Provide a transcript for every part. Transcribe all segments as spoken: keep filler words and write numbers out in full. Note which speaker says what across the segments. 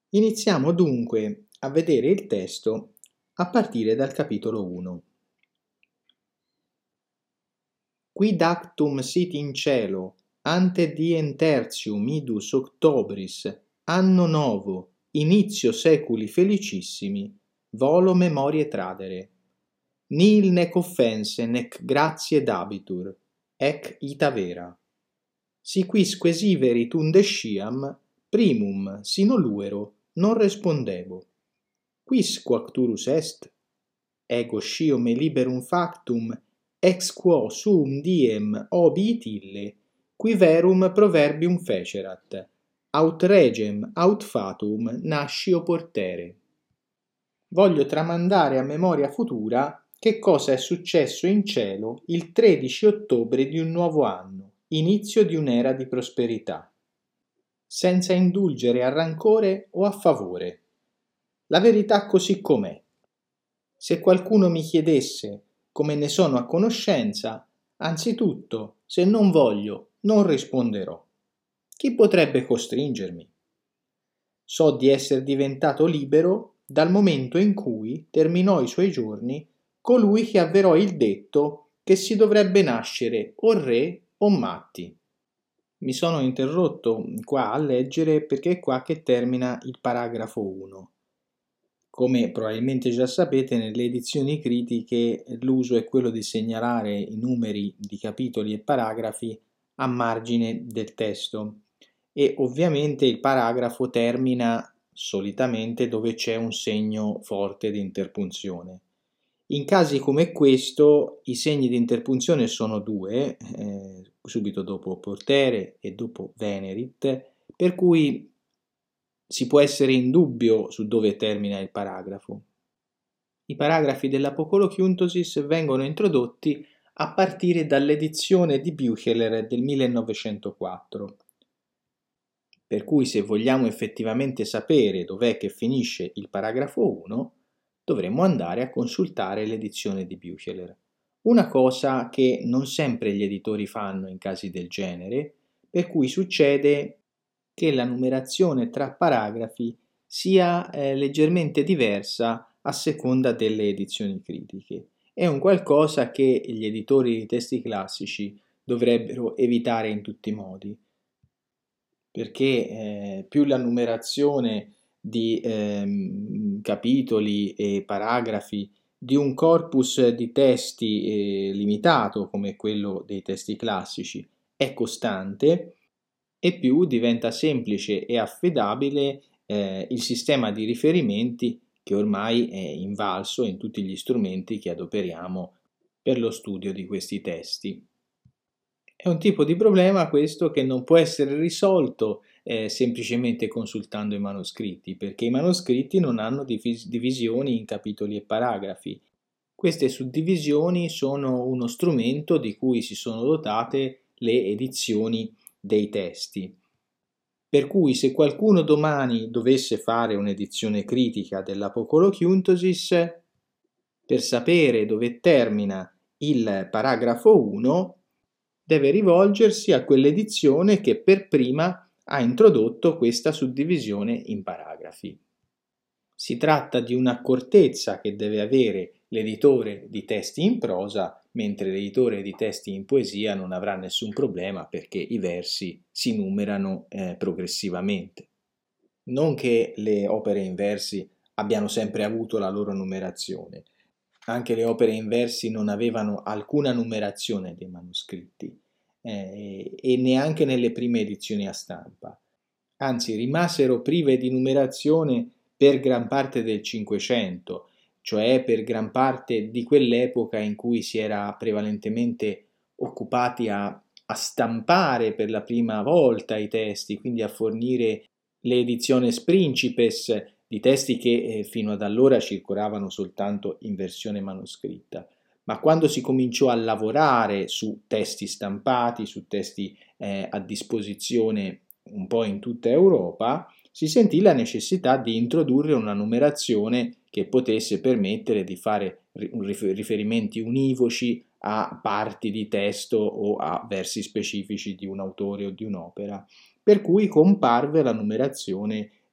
Speaker 1: Iniziamo dunque a vedere il testo a partire dal capitolo uno. Quid actum sit in cielo, ante diem tertium idus octobris, anno novo, initio seculi felicissimi, volo memoriae tradere. Nil nec offense nec gratiae dabitur, ec ita vera. Si quisque siverit unde sciam, primum sino luero non respondebo. Quis quacturus est? Ego scio me liberum factum, ex quo suum diem obiit ille, qui verum proverbium fecerat, aut regem aut fatum nascio portere. Voglio tramandare a memoria futura che cosa è successo in cielo il tredici ottobre di un nuovo anno, inizio di un'era di prosperità, senza indulgere a rancore o a favore. La verità così com'è. Se qualcuno mi chiedesse come ne sono a conoscenza, anzitutto, se non voglio, non risponderò. Chi potrebbe costringermi? So di essere diventato libero dal momento in cui terminò i suoi giorni colui che avverò il detto che si dovrebbe nascere o re o matti. Mi sono interrotto qua a leggere perché è qua che termina il paragrafo uno. Come probabilmente già sapete, nelle edizioni critiche l'uso è quello di segnalare i numeri di capitoli e paragrafi a margine del testo e ovviamente il paragrafo termina solitamente dove c'è un segno forte di interpunzione. In casi come questo i segni di interpunzione sono due, eh, subito dopo portere e dopo venerit, per cui si può essere in dubbio su dove termina il paragrafo. I paragrafi dell'Apocolochiuntosis vengono introdotti a partire dall'edizione di Bücheler del millenovecentoquattro. Per cui se vogliamo effettivamente sapere dov'è che finisce il paragrafo uno, dovremmo andare a consultare l'edizione di Bücheler. Una cosa che non sempre gli editori fanno in casi del genere, per cui succede che la numerazione tra paragrafi sia eh, leggermente diversa a seconda delle edizioni critiche. È un qualcosa che gli editori di testi classici dovrebbero evitare in tutti i modi, perché eh, più la numerazione di ehm, capitoli e paragrafi di un corpus di testi eh, limitato come quello dei testi classici è costante, e più diventa semplice e affidabile eh, il sistema di riferimenti che ormai è invalso in tutti gli strumenti che adoperiamo per lo studio di questi testi. È un tipo di problema questo che non può essere risolto eh, semplicemente consultando i manoscritti, perché i manoscritti non hanno divis- divisioni in capitoli e paragrafi. Queste suddivisioni sono uno strumento di cui si sono dotate le edizioni dei testi. Per cui se qualcuno domani dovesse fare un'edizione critica dell'Apocolochiuntosis, per sapere dove termina il paragrafo uno, deve rivolgersi a quell'edizione che per prima ha introdotto questa suddivisione in paragrafi. Si tratta di un'accortezza che deve avere l'editore di testi in prosa, mentre l'editore di testi in poesia non avrà nessun problema perché i versi si numerano eh, progressivamente. Non che le opere in versi abbiano sempre avuto la loro numerazione, anche le opere in versi non avevano alcuna numerazione dei manoscritti eh, e neanche nelle prime edizioni a stampa, anzi rimasero prive di numerazione per gran parte del Cinquecento, cioè per gran parte di quell'epoca in cui si era prevalentemente occupati a, a stampare per la prima volta i testi, quindi a fornire le editiones principes di testi che eh, fino ad allora circolavano soltanto in versione manoscritta. Ma quando si cominciò a lavorare su testi stampati, su testi eh, a disposizione un po' in tutta Europa, si sentì la necessità di introdurre una numerazione che potesse permettere di fare riferimenti univoci a parti di testo o a versi specifici di un autore o di un'opera. Per cui comparve la numerazione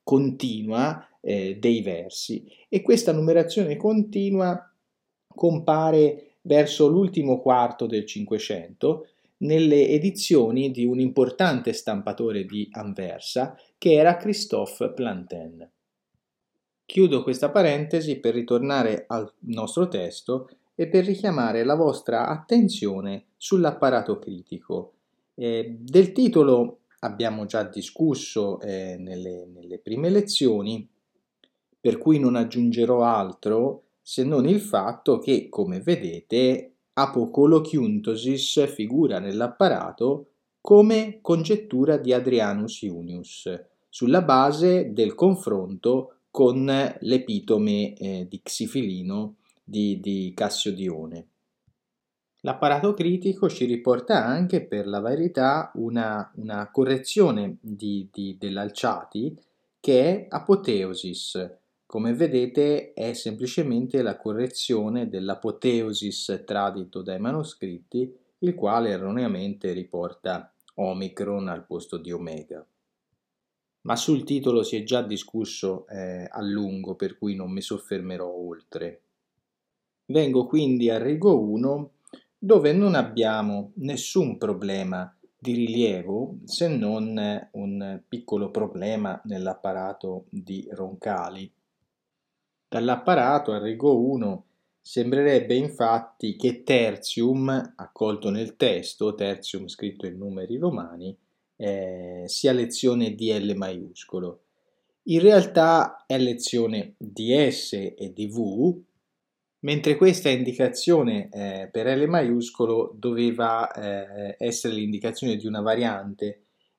Speaker 1: continua eh, dei versi, e questa numerazione continua compare verso l'ultimo quarto del Cinquecento nelle edizioni di un importante stampatore di Anversa che era Christophe Plantin. Chiudo questa parentesi per ritornare al nostro testo e per richiamare la vostra attenzione sull'apparato critico. Eh, del titolo abbiamo già discusso eh, nelle, nelle prime lezioni, per cui non aggiungerò altro se non il fatto che, come vedete, Apocolochiuntosis figura nell'apparato come congettura di Adrianus Iunius, sulla base del confronto con l'epitome eh, di Xifilino di, di Cassiodione. L'apparato critico ci riporta anche, per la verità, una, una correzione di, di, dell'Alciati che è apoteosis. Come vedete è semplicemente la correzione dell'apoteosis tradito dai manoscritti, il quale erroneamente riporta Omicron al posto di Omega. Ma sul titolo si è già discusso eh, a lungo, per cui non mi soffermerò oltre. Vengo quindi al rigo uno, dove non abbiamo nessun problema di rilievo, se non un piccolo problema nell'apparato di Roncali. Dall'apparato al rigo uno sembrerebbe infatti che tertium, accolto nel testo, tertium scritto in numeri romani, eh, sia lezione di L maiuscolo. In realtà è lezione di S e di V, mentre questa indicazione eh, per L maiuscolo doveva eh, essere l'indicazione di una variante.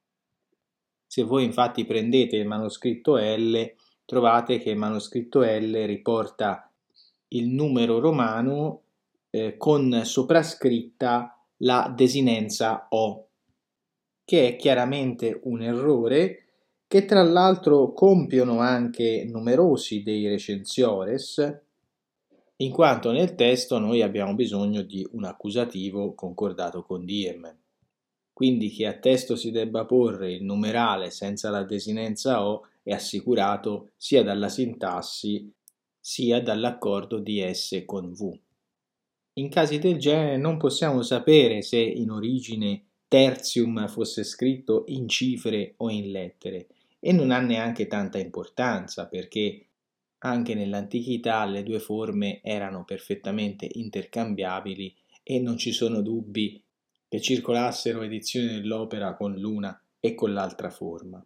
Speaker 1: Se voi infatti prendete il manoscritto L, trovate che il manoscritto L riporta il numero romano eh, con soprascritta la desinenza O, che è chiaramente un errore che tra l'altro compiono anche numerosi dei recensiores, in quanto nel testo noi abbiamo bisogno di un accusativo concordato con diem. Quindi che a testo si debba porre il numerale senza la desinenza O è assicurato sia dalla sintassi sia dall'accordo di S con V. In casi del genere non possiamo sapere se in origine tertium fosse scritto in cifre o in lettere, e non ha neanche tanta importanza, perché anche nell'antichità le due forme erano perfettamente intercambiabili e non ci sono dubbi che circolassero edizioni dell'opera con l'una e con l'altra forma.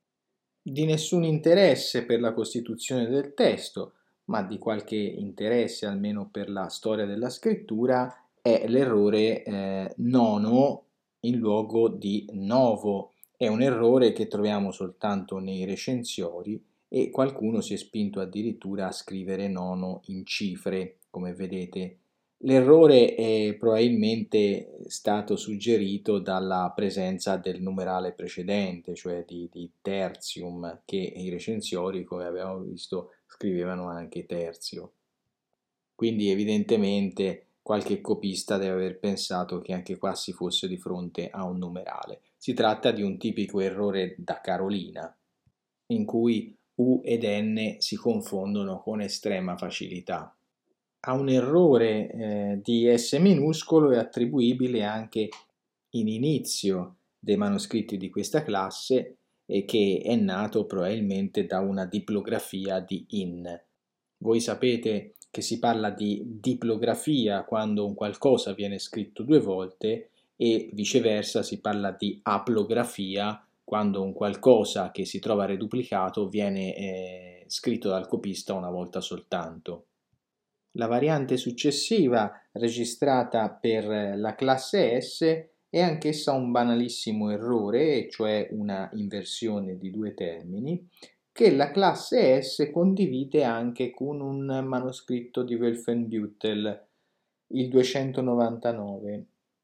Speaker 1: Di nessun interesse per la costituzione del testo, ma di qualche interesse almeno per la storia della scrittura, è l'errore eh, nono in luogo di novo. È un errore che troviamo soltanto nei recensiori, e qualcuno si è spinto addirittura a scrivere nono in cifre, come vedete. L'errore è probabilmente stato suggerito dalla presenza del numerale precedente, cioè di, di tertium, che i recensiori, come abbiamo visto, scrivevano anche terzio. Quindi evidentemente qualche copista deve aver pensato che anche qua si fosse di fronte a un numerale. Si tratta di un tipico errore da Carolina, in cui U ed N si confondono con estrema facilità. A un errore eh, di S minuscolo è attribuibile anche in inizio dei manoscritti di questa classe, e che è nato probabilmente da una diplografia di in. Voi sapete che si parla di diplografia quando un qualcosa viene scritto due volte, e viceversa si parla di aplografia quando un qualcosa che si trova reduplicato viene eh, scritto dal copista una volta soltanto. La variante successiva, registrata per la classe S, è anch'essa un banalissimo errore, e cioè una inversione di due termini, che la classe S condivide anche con un manoscritto di Wolfenbüttel, il duecentonovantanove.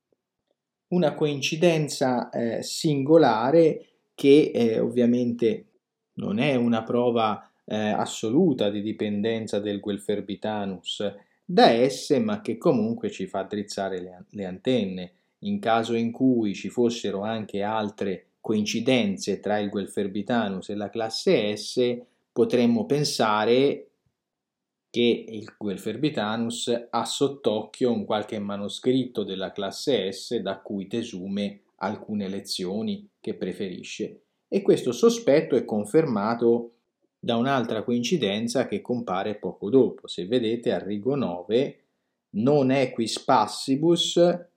Speaker 1: Una coincidenza eh, singolare che eh, ovviamente non è una prova eh, assoluta di dipendenza del Guelferbitanus da esse, ma che comunque ci fa drizzare le, le antenne. In caso in cui ci fossero anche altre coincidenze tra il Guelferbitanus e la classe S, potremmo pensare che il Guelferbitanus ha sott'occhio un qualche manoscritto della classe S da cui desume alcune lezioni che preferisce. E questo sospetto è confermato da un'altra coincidenza che compare poco dopo. Se vedete, al rigo nove, non equis passibus,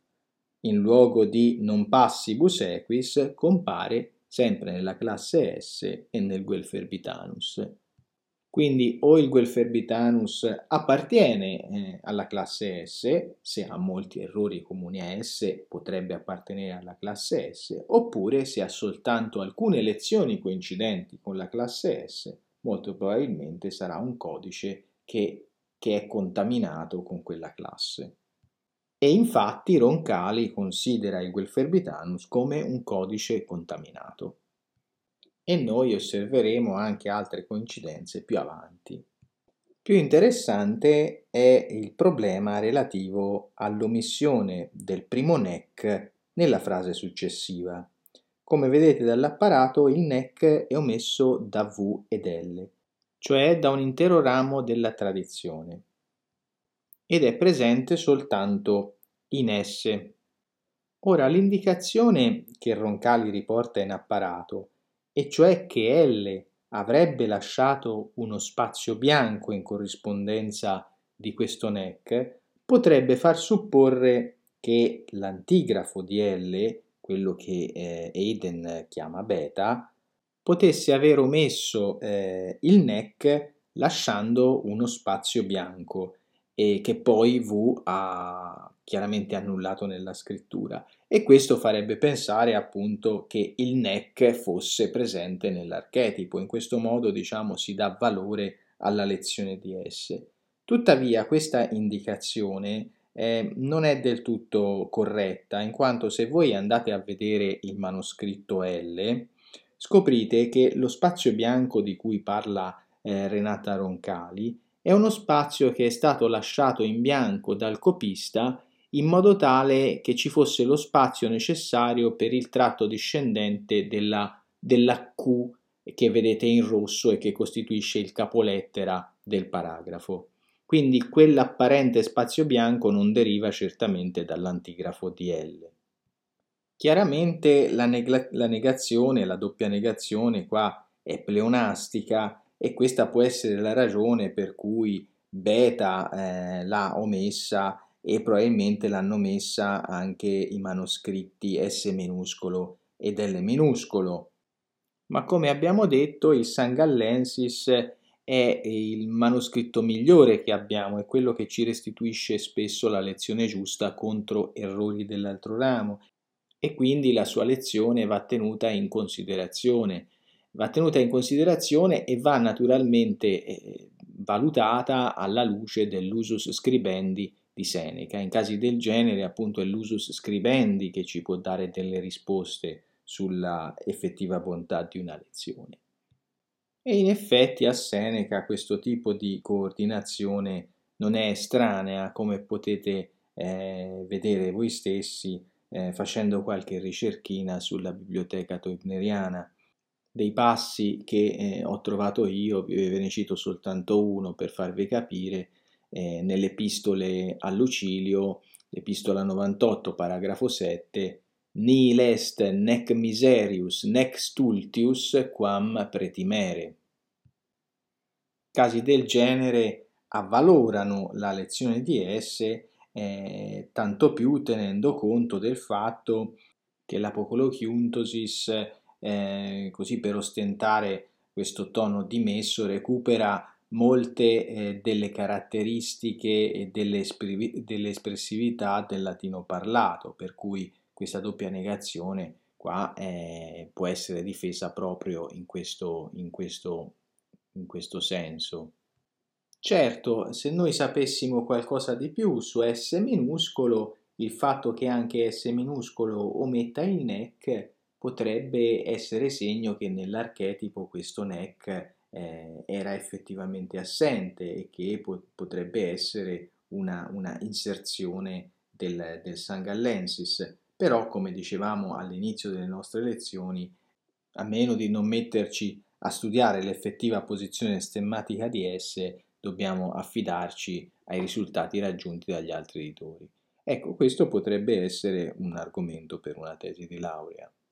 Speaker 1: in luogo di non passibus equis, compare sempre nella classe S e nel Guelferbitanus. Quindi o il Guelferbitanus appartiene eh, alla classe S, se ha molti errori comuni a S potrebbe appartenere alla classe S, oppure se ha soltanto alcune lezioni coincidenti con la classe S, molto probabilmente sarà un codice che, che è contaminato con quella classe. E infatti Roncalli considera il Guelferbitanus come un codice contaminato. E noi osserveremo anche altre coincidenze più avanti. Più interessante è il problema relativo all'omissione del primo N E C nella frase successiva. Come vedete dall'apparato, il N E C è omesso da V ed L, cioè da un intero ramo della tradizione, ed è presente soltanto in S. Ora, l'indicazione che Roncalli riporta in apparato, e cioè che L avrebbe lasciato uno spazio bianco in corrispondenza di questo N E C, potrebbe far supporre che l'antigrafo di L, quello che eh, Hayden chiama beta, potesse aver omesso eh, il N E C lasciando uno spazio bianco e che poi V ha chiaramente annullato nella scrittura, e questo farebbe pensare appunto che il N E C fosse presente nell'archetipo. In questo modo, diciamo, si dà valore alla lezione di S. Tuttavia questa indicazione eh, non è del tutto corretta, in quanto se voi andate a vedere il manoscritto L, scoprite che lo spazio bianco di cui parla eh, Renata Roncalli è uno spazio che è stato lasciato in bianco dal copista in modo tale che ci fosse lo spazio necessario per il tratto discendente della, della Q che vedete in rosso e che costituisce il capolettera del paragrafo. Quindi quell'apparente spazio bianco non deriva certamente dall'antigrafo di L. Chiaramente la, neg- la negazione, la doppia negazione qua è pleonastica, e questa può essere la ragione per cui beta eh, l'ha omessa, e probabilmente l'hanno messa anche i manoscritti S minuscolo ed L minuscolo. Ma come abbiamo detto, il Sangallensis è il manoscritto migliore che abbiamo, è quello che ci restituisce spesso la lezione giusta contro errori dell'altro ramo, e quindi la sua lezione va tenuta in considerazione. Va tenuta in considerazione e va naturalmente eh, valutata alla luce dell'usus scribendi di Seneca. In casi del genere, appunto, è l'usus scribendi che ci può dare delle risposte sulla effettiva bontà di una lezione. E in effetti a Seneca questo tipo di coordinazione non è estranea, come potete eh, vedere voi stessi eh, facendo qualche ricerchina sulla biblioteca toibneriana. Dei passi che eh, ho trovato io, ve ne cito soltanto uno per farvi capire, eh, nelle epistole a Lucilio, epistola novantotto, paragrafo sette, nihil est nec miserius nec stultius quam pretimere. Casi del genere avvalorano la lezione di S, eh, tanto più tenendo conto del fatto che l'Apocolochiuntosis, eh, così per ostentare questo tono dimesso, recupera molte eh, delle caratteristiche e delle, espri- delle espressività del latino parlato, per cui questa doppia negazione qua eh, può essere difesa proprio in questo, in questo, in questo senso. Certo, se noi sapessimo qualcosa di più su S minuscolo, il fatto che anche S minuscolo ometta il N E C potrebbe essere segno che nell'archetipo questo N E C eh, era effettivamente assente, e che po- potrebbe essere una, una inserzione del, del Sangallensis. Però, come dicevamo all'inizio delle nostre lezioni, a meno di non metterci a studiare l'effettiva posizione stemmatica di esse, dobbiamo affidarci ai risultati raggiunti dagli altri editori. Ecco, questo potrebbe essere un argomento per una tesi di laurea.